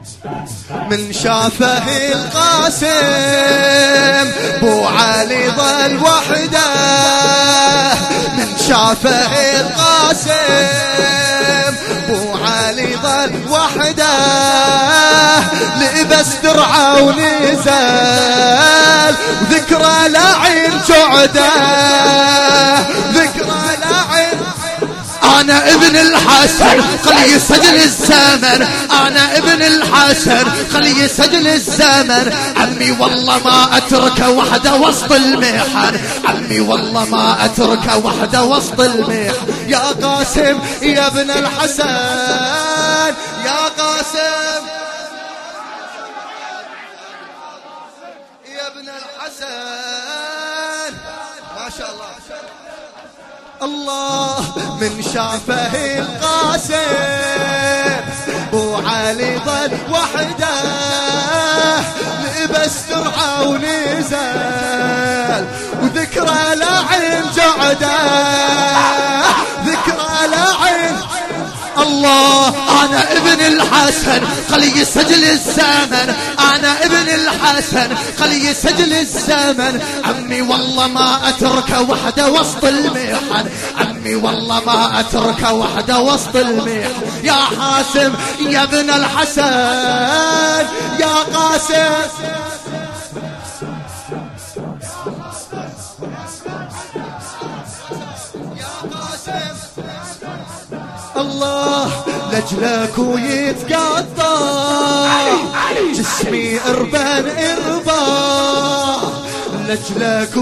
من شافه القاسم بو علي ظل وحده، من شافه القاسم بو علي ظل وحده، لبس درعه ونزل ذكرى لعين جعده، ذكرى لعين. أنا ابن الحسن خلي يسجل الزمن، أنا ابن الحسن خلي يسجل الزمن، عمي والله ما أترك وحده وسط المحن، عمي والله ما أترك وحده وسط المحن. يا قاسم يا ابن الحسن، يا قاسم يا ابن الحسن، ما شاء الله. الله من شافه القاسم بو علي ظل وحده، لبس درعه ونزل وذكرى لعين جعده، ذكرى لعين. الله أنا ابن الحسن خلي يسجل الزمن، أنا ابن الحسن خلي يسجل الزمن، عمي والله ما أترك وحده وسط المحن، عمي والله ما أترك وحده وسط المحن. يا حاسم يا ابن الحسن، يا قاسم الله لجلك ويتقطع جسمي اربان اربا، لجلك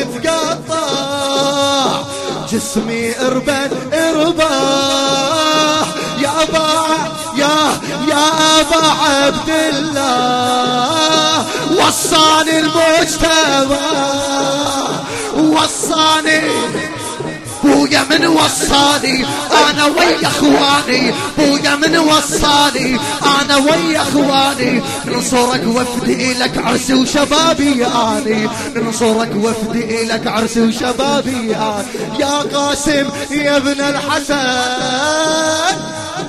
ويتقطع جسمي اربان اربا. يا ابا عبد الله وصاني المجتمع، وصاني بويا من وصاني انا ويا اخواني، بويا من وصاني انا ويا اخواني، ننصرك وفدي لك عرسي وشبابي اني، ننصرك وفدي لك عرسي وشبابي اني. يا قاسم يا ابن الحسن،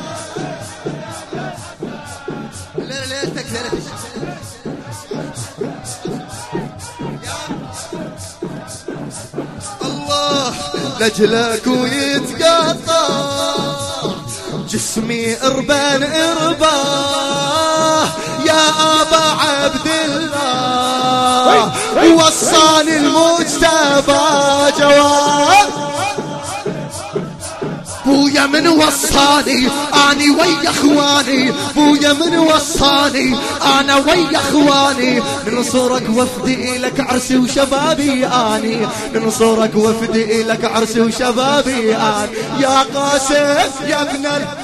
ليلتك ليلتك لجلك ويتقطع جسمي اربان اربا. يا ابا عبد الله وصاني المجتبى جواب، بويا من وصاني اني ويا اخواني، بويا من وصاني انا ويا اخواني، ننصرك وفدي لك عرسي وشبابي اني، ننصرك وفدي لك عرسي وشبابي اني. يا قاسم يا ابن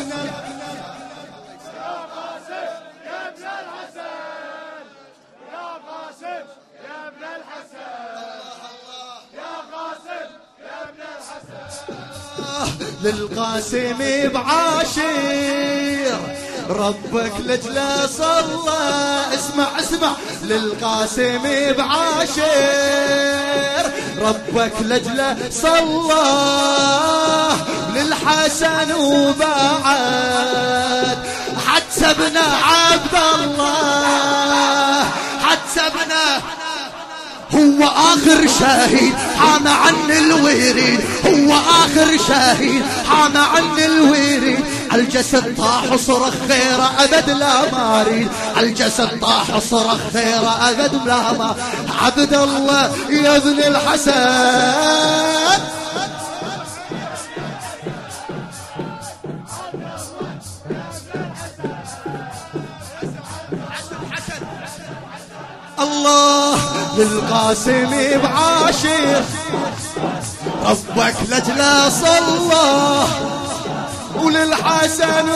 للقاسم بعاشر ربك لجله صلى. اسمع اسمع للقاسم بعاشر ربك لجله صلى، للحسن وبعد حتسبنا عبد الله، حتسبنا هو آخر شهيد حام عن الوريد، هو آخر شهيد حام عن الوريد. الجسد طاح صرخ خير أبد لا ماريد، الجسد طاح صرخ خير أبد لا ما. عبد الله يا ابن الحسن، الله للقاسم بعاشر ربك لجله صلى، وللحسن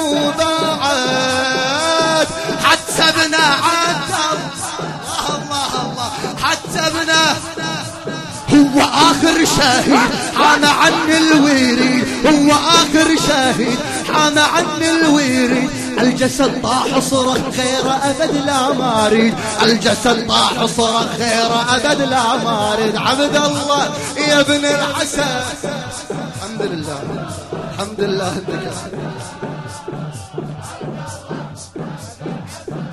وبعد حتسبنا عبد الله، الله حتسبنا هو آخر شهيد حان عن الوريد، هو آخر شهيد حان عن الوريد. الجسد طاح صرخ خير أبد لا ماريد، الجسد طاح صرخ خير أبد لا ماريد. عبد الله يا ابن الحسن، الحمد لله الحمد لله.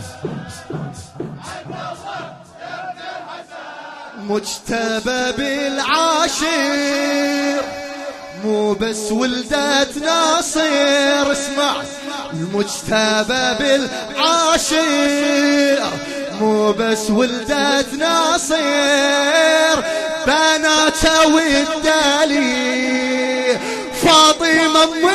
مجتبى بالعاشر مو بس ولدت ناصر. اسمع المجتبى بالعاشر مو بس ولدت ناصر بناته والدليل فاطمة ام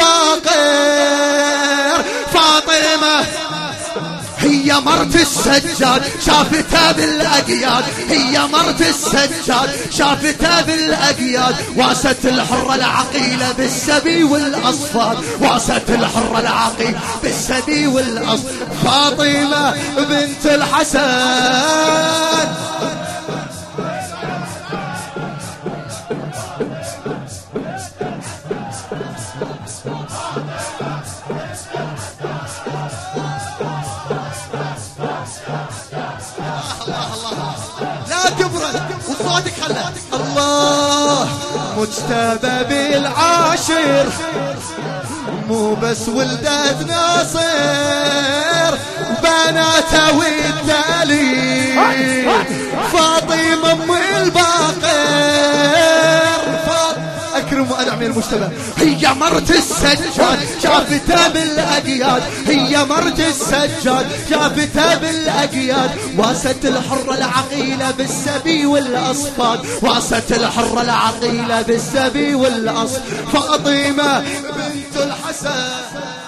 الباقر. فاطمة هي مرت السجاد شافتها بالأقياد، هي مرت السجاد شافتها بالأقياد، واست الحرة العقيلة بالسبي والأصفاد، واست الحرة العقيلة بالسبي والأصفاد. فاطمة بنت الحسن لا تبرد وصوتك خله. الله مجتبى بالعاشر مو بس ولدت ناصر بناته والدليل فاطمة ام الباقر. اكرم وانعم المجتبى هي مرت السجاد شافتها بالاقياد، هي مرت السجاد شافتها بالاقياد، واست الحرة العقيلة بالسبي والاصفاد، واست الحرة العقيلة بالسبي والاصفاد. فاطمة بنت الحسن